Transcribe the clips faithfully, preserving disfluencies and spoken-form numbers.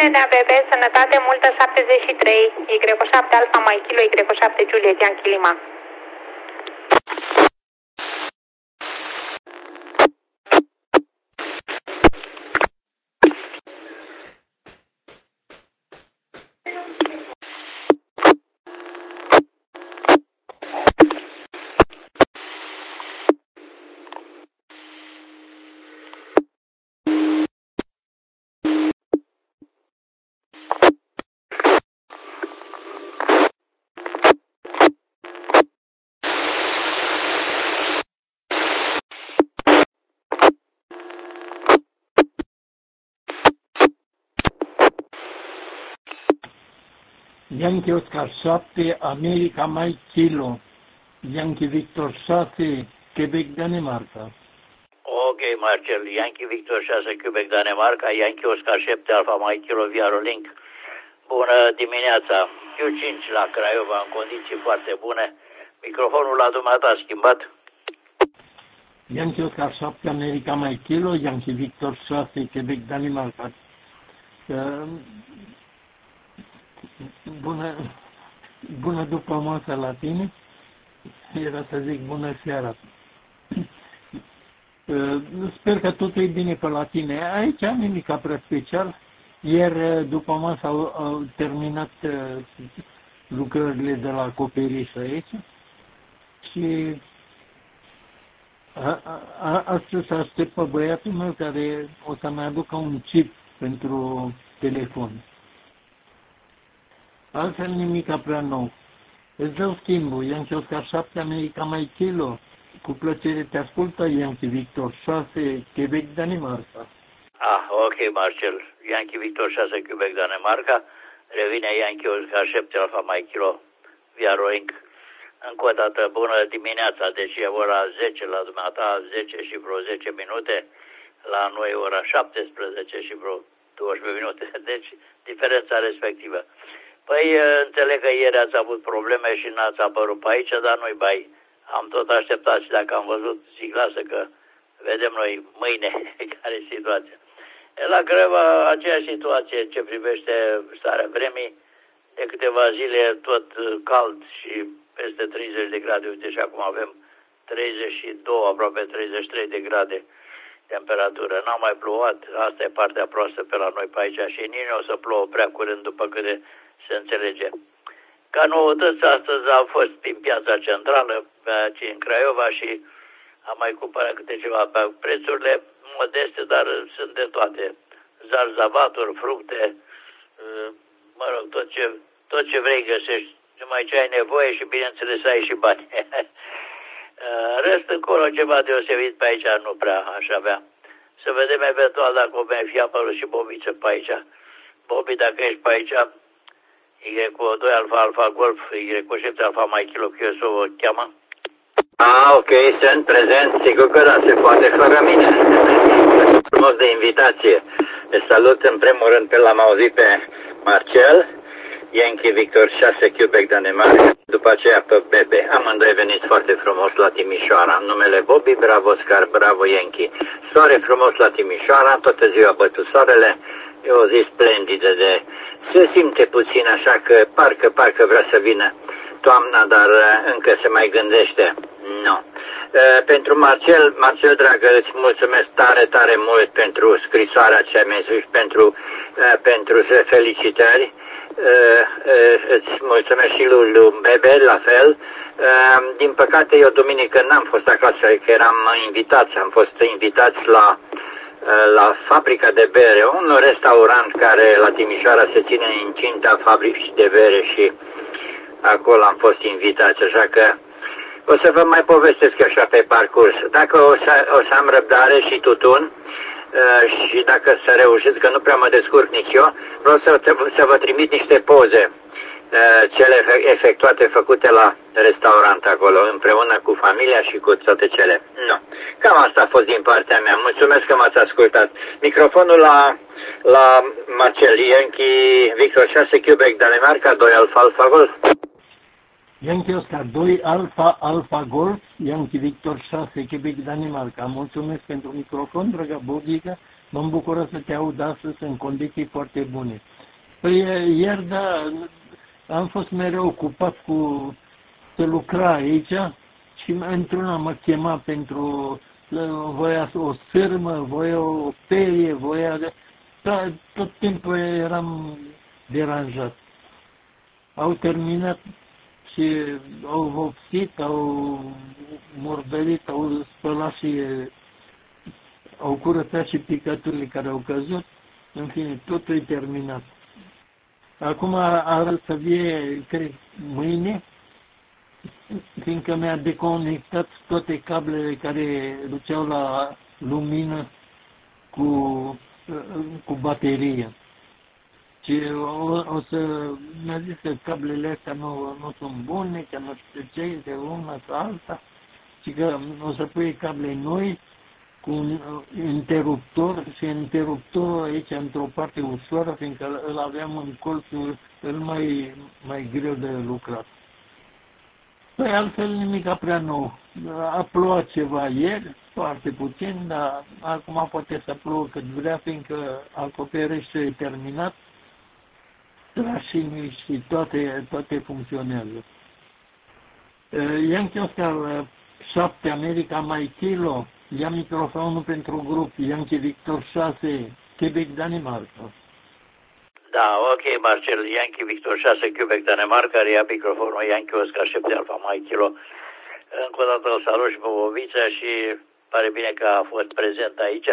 de A B B, sănătate multă șaptezeci și trei, Y șapte Alfa Mai Kilo, Y șapte Juliet, Yankee Lima. Yankee Oscar șapte, America Mike Kilo, Yankee Victor șase, Quebec, Danemarca. Ok, Marcel, Yankee Victor șase, Quebec, Danemarca, Yankee Oscar șapte, Alfa Mike Kilo, Viarolink. Bună dimineața, Q cinci la Craiova, în condiții foarte bune. Microfonul la dumneata a schimbat. Yankee Oscar șapte, America Mike Kilo, Yankee Victor șase, Quebec, Danemarca. Uh, Bună, bună după masă la tine, era să zic bună seara. Sper că totul e bine pe la tine. Aici am nimic prea special. Ieri după masă au, au terminat lucrările de la acoperiș aici și a, a, astăzi aștept pe băiatul meu care o să-mi aducă un chip pentru telefon. Altfel nimica prea nou. Îți dau schimbul, Yankee Oscar șapte, America Mike Kilo. Cu plăcere te ascultă, Yankee Victor șase, Quebec, Danemarca. Ah, ok, Marcel. Yankee Victor șase, Quebec, Danemarca. Revine Yankee Oscar șapte, Alfa Mike Kilo, Viarolink. Încă o dată, bună dimineața, deci e ora zece la dumneata, zece și vreo zece minute. La noi ora șaptesprezece și vreo douăsprezece minute, deci diferența respectivă. Păi, înțeleg că ieri ați avut probleme și n-ați apărut pe aici, dar nu-i bai. Am tot așteptat și dacă am văzut, zic, lasă că vedem noi mâine care e situația. La Craiova, aceeași situație ce privește starea vremii, de câteva zile tot cald și peste treizeci de grade, uite și acum avem treizeci și doi, aproape treizeci și trei de grade temperatură. N-a mai plouat, asta e partea proastă pe la noi pe aici și nici nu o să plouă prea curând după câte se înțelege. Ca noutăți, astăzi am fost prin piața centrală, pe aici în Craiova și am mai cumpărat câte ceva pe prețurile modeste, dar sunt de toate. Zarzavaturi, fructe, mă rog, tot ce, tot ce vrei găsești, numai ce ai nevoie și bineînțeles ai și bani. Rest încolo ceva deosebit pe aici nu prea aș avea. Să vedem eventual dacă o mai fi apărut și Bobiță pe aici. Bobi, dacă ești pe aici, Y cu doi Alfa Alfa Golf, Y cu șapte Alfa Mike Kilo, Q S O o cheamă. Ah, ok, sunt prezent, sigur că da, se poate fără mine. Frumos de invitație. Te salut în primul rând pe l-am auzit pe Marcel, Yankee Victor șase, Quebec, Danemarca, după aceea pe B B. Amândoi veniți foarte frumos la Timișoara. În numele Bobby, bravo Oscar, bravo Yankee. Soare frumos la Timișoara, toată ziua bătut soarele. E o zi splendidă de... Se simte puțin așa că parcă, parcă vrea să vină toamna, dar încă se mai gândește. Nu. E, pentru Marcel, Marcel dragă, îți mulțumesc tare, tare mult pentru scrisoarea ce mi-ai spus, pentru, e, pentru felicitări. E, e, îți mulțumesc și lui, lui Bebe, la fel. E, din păcate, eu duminică n-am fost acasă, că eram invitați, am fost invitați la... la fabrica de bere, un restaurant care la Timișoara se ține în incinta fabricii de bere și acolo am fost invitați, așa că o să vă mai povestesc așa pe parcurs. Dacă o să, o să am răbdare și tutun și dacă să reușiți, că nu prea mă descurc nici eu, vreau să, să vă trimit niște poze cele efectuate, făcute la restaurant acolo, împreună cu familia și cu toate cele. Nu. Cam asta a fost din partea mea. Mulțumesc că m-ați ascultat. Microfonul la, la Marcel, Yankee Victor șase, Quebec, Danemarca, doi Alfa Alfa Golf. Yankee Oscar doi, Alfa Alfa Golf, Yankee Victor șase, Quebec, Danemarca. Mulțumesc pentru microfon, dragă Bobică. Mă bucură să te aud astăzi în condiții foarte bune. Păi ieri, da, am fost mereu ocupat cu să lucra aici și într-una mă chema pentru, voia o sârmă, voia o perie, voia... Da, tot timpul eram deranjat. Au terminat și au vopsit, au morbelit, au spălat și au curățat și picăturile care au căzut. În fine, totul e terminat. Acum arăt să vie, cred, mâine, fiindcă mi-a deconectat toate cablele care duceau la lumină cu, cu baterie. Și o, o să mi-a zis că cablele astea nu, nu sunt bune, că nu știu ce, de una sau alta, și că o să pui cable noi cu un interruptor și interruptorul aici într-o parte ușoară, fiindcă îl aveam în colțul cel mai, mai greu de lucrat. Păi altfel nimic prea nou. A plouat ceva ieri, foarte puțin, dar acum poate să plouă cât vrea, fiindcă acoperișul e terminat, trașinii și toate, toate funcționează. Yankee Oscar șapte America Mike Kilo, ia microfonul pentru grup, Yankee Victor șase, Quebec, Danemarca. Da, ok, Marcel, Yankee Victor șase, Quebec, Danemarca, ia microfonul Yankee Oscar șapte Alfa Mike Kilo. Încă o dată îl salut și pe Bobița și pare bine că a fost prezent aici,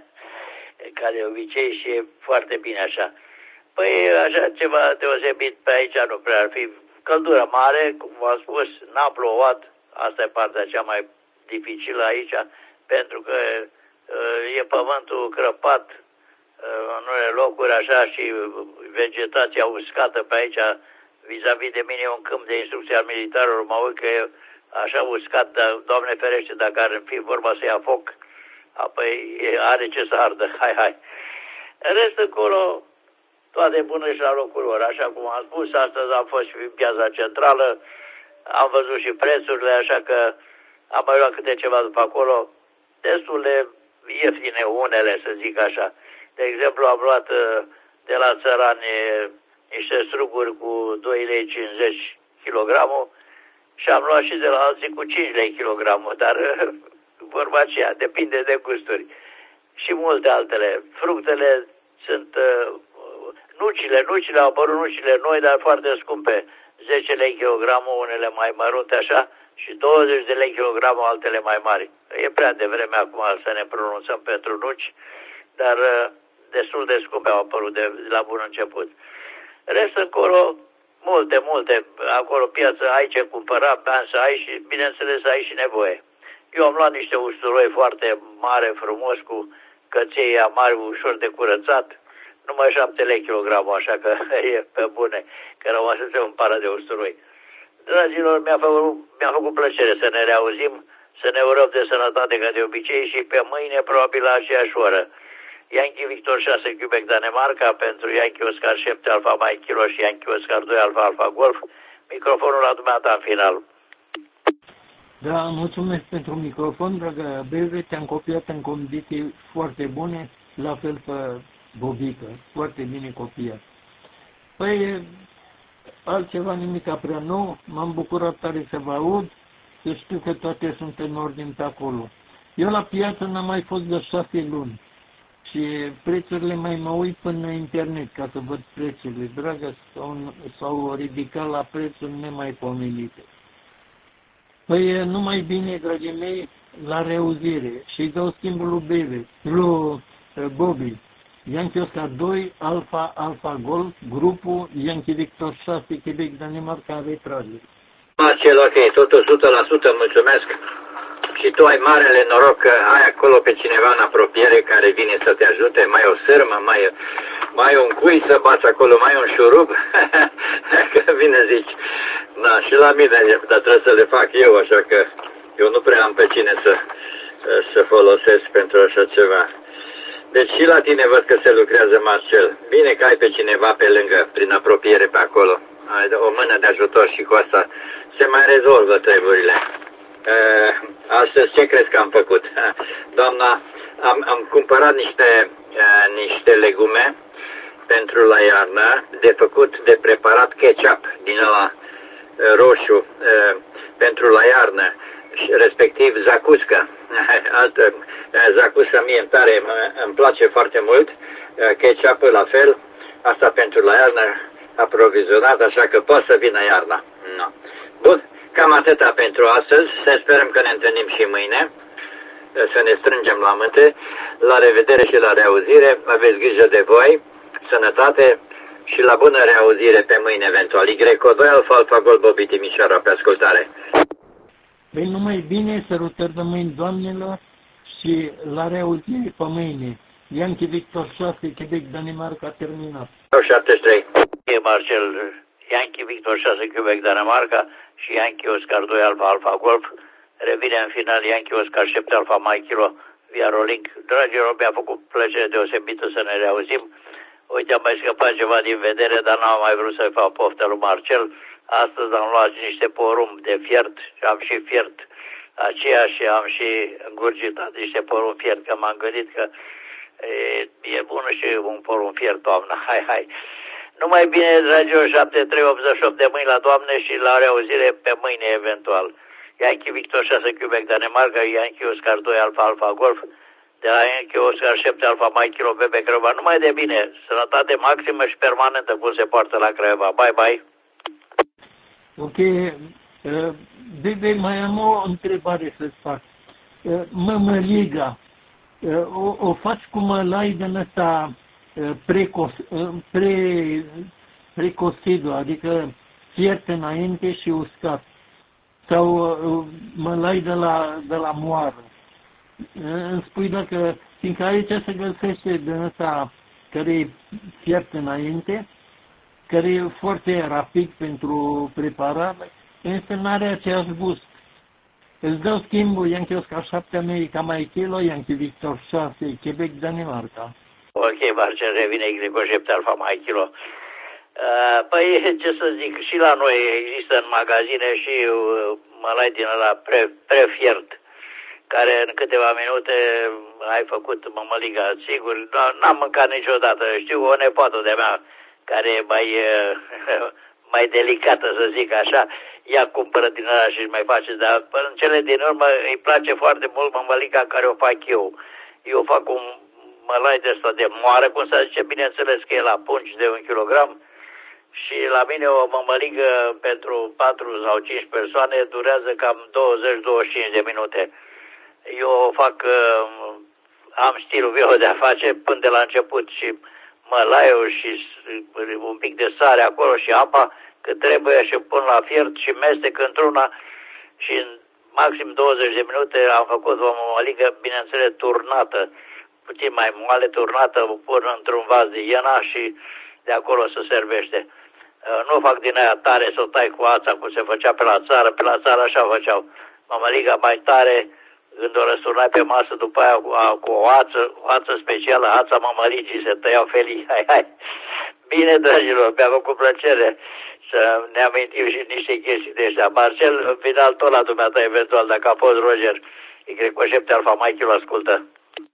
ca de obicei, și e foarte bine așa. Păi așa ceva deosebit pe aici nu prea ar fi. Căldură mare, cum v-am spus, n-a plouat, asta e partea cea mai dificilă aici, pentru că uh, e pământul crăpat uh, în unele locuri așa și vegetația uscată pe aici. Vis-a-vis de mine e un câmp de instrucție al militarilor, mă uit că e așa uscat, dar, Doamne ferește, dacă ar fi vorba să ia foc, apoi are ce să ardă, hai, hai. În rest, încolo, toate bune și la locul lor. Așa cum am spus, astăzi am fost și în piața centrală, am văzut și prețurile, așa că am mai luat câte ceva după acolo, destul de ieftine unele, să zic așa. De exemplu, am luat de la țărani niște struguri cu doi lei cincizeci kilogramul și am luat și de la alții cu cinci lei kilogramul, dar vorba aceea, depinde de gusturi. Și multe altele. Fructele sunt... Nucile, nucile, au apărut nucile noi, dar foarte scumpe. zece lei kilogramul, unele mai mărunte așa, și douăzeci de lei kilogramul, altele mai mari. E prea devreme acum să ne pronunțăm pentru nuci, dar destul de scumpe au apărut de, de la bun început. Rest încolo, multe, multe, acolo piață, ai ce cumpăra, bani să ai și, bineînțeles, ai și nevoie. Eu am luat niște usturoi foarte mare, frumos, cu căței amari, ușor de curățat, numai șapte lei kilogramul, așa că e pe bune, că rămăsese un pară de usturoi. Dragilor, mi-a făcut, mi-a făcut plăcere să ne reauzim, să ne urăm de sănătate ca de obicei și pe mâine probabil la aceeași oră. Yankee Victor șase, Quebec, Danemarca, pentru Yankee Oscar șapte, Alfa Mike Kilo și Yankee Oscar doi, Alfa Alfa Golf. Microfonul la dumneata în final. Da, mulțumesc pentru microfon, dragă Beze, te-am copiat în condiții foarte bune, la fel pe Bobică, foarte bine copiat. Păi, altceva nimic prea nou, m-am bucurat tare să vă aud, să știu că toate sunt în ordine pe acolo. Eu la piață n-am mai fost de șase luni și prețurile mai mă uit până internet ca să văd prețurile. Dragă, s-au ridicat la prețuri nemaipomenite. Păi, numai bine, dragii mei, la reauzire și dau schimbul lui Bebe, lui Bobby. Yankee Oscar doi, Alfa, Alfa Golf, grupul Yankee Victor șase, Quebec, Danemarca, retrage. Marcel, ok, totul o sută la sută, mulțumesc. Și tu ai marele noroc că ai acolo pe cineva în apropiere care vine să te ajute, mai o sârmă, mai, mai un cui să bați acolo, mai un șurub, că vine zici, da, și la mine, dar trebuie să le fac eu, așa că eu nu prea am pe cine să, să folosesc pentru așa ceva. Deci și la tine văd că se lucrează, Marcel. Bine că ai pe cineva pe lângă, prin apropiere pe acolo. Ai o mână de ajutor și cu asta se mai rezolvă treburile. Uh, astăzi ce crezi că am făcut? Doamna, am, am cumpărat niște, uh, niște legume pentru la iarnă, de făcut de preparat ketchup din ăla roșu pentru la iarnă, respectiv zacusca. Altă, zacusca mie îmi tare, îmi place foarte mult, ketchup la fel, asta pentru la iarnă aprovizionat, așa că poate să vină iarna. No. Bun, cam atâta pentru astăzi, să sperăm că ne întâlnim și mâine, să ne strângem la mânte, la revedere și la reauzire, aveți grijă de voi, sănătate și la bună reauzire pe mâine eventual. Y doi Alfa Alfa Golf Bobby Timișoara, pe ascultare. Păi numai bine, sărutări de mâini doamnelor și la reauzire pe mâine. Yankee Victor șase, Quebec, Danemarca, terminat. șaptezeci și trei. Marcel, Yankee Victor șase, Quebec, Danemarca și Yankee Oscar doi, Alfa Alfa Golf. Revine în final Yankee Oscar șapte, Alfa Mike Kilo, via Rolling. Dragilor, mi-a făcut plăcere deosebită să ne reauzim. Uite, am mai scăpat ceva din vedere, dar n-am mai vrut să-i fac poftă lui Marcel. Astăzi am luat niște porumb de fiert și am și fiert aceea și am și îngurgitat niște porumb fiert, că m-am gândit că e, e bun și un porumb fiert, toamnă. Hai, hai. Numai bine, dragilor, șapte trei optzeci și opt de mâini la Doamne și la reauzire pe mâine eventual. Yankee Victor șase, Quebec, Danemarca, Yankee Oscar doi, Alfa Alfa Golf, de la Yankee Oscar șapte, Alfa Mike Kilo, Bebe Craiova. Numai de bine, sănătate maximă și permanentă cum se poartă la Craiova. Bye, bye. Ok, Bebe, mai am o întrebare să-ți fac. Mămăliga, o, o faci cu mălai din ăsta precos, pre, precosidu, adică fiert înainte și uscat, sau mălai de la, de la moară. Îmi spui dacă, fiindcă aici se găsește din ăsta care e fiert înainte, care e foarte rapid pentru preparare, însă nu are aceeași gust. Îți dau schimbul Yankee Oscar șapte, America Mike Kilo, Yankee Victor șase, Quebec, Danemarca. Ok, Marcel, revine Y șapte, Alfa Mike Kilo. Uh, păi, ce să zic, și la noi există în magazine și uh, mălai din ăla pre, prefiert, care în câteva minute ai făcut mămăliga, sigur, n-am mâncat niciodată. Știu o nepoată de-a mea care e mai, mai delicată, să zic așa, ea cumpără din ăla și mai face, dar în cele din urmă îi place foarte mult mămăliga care o fac eu. Eu fac un mălai de ăsta de moară, cum să zice, bineînțeles că e la pungi de un kilogram, și la mine o mămăligă pentru patru sau cinci persoane durează cam douăzeci douăzeci și cinci de minute. Eu o fac, am stilul meu de a face până de la început și mălaiul și un pic de sare acolo și apa cât trebuie și pun la fiert și mestec într-una și în maxim douăzeci de minute am făcut o mămăligă, bineînțeles, turnată, puțin mai moale, turnată, o pun într-un vas de iena și de acolo se servește. Nu fac din aia tare să o tai cu ața, cum se făcea pe la țară, pe la țară așa făceau. Mămăliga mai tare, când o răsturnai pe masă, după aia cu, cu o ață, o ață specială, ața mămăligii, se tăiau felii. Hai, hai. Bine, dragilor, mi-a făcut plăcere să ne amintim și niște chestii de astea. Marcel, în final, tot la dumneata, eventual, dacă a fost Roger, Y șapte Alfa Mike Kilo, ascultă.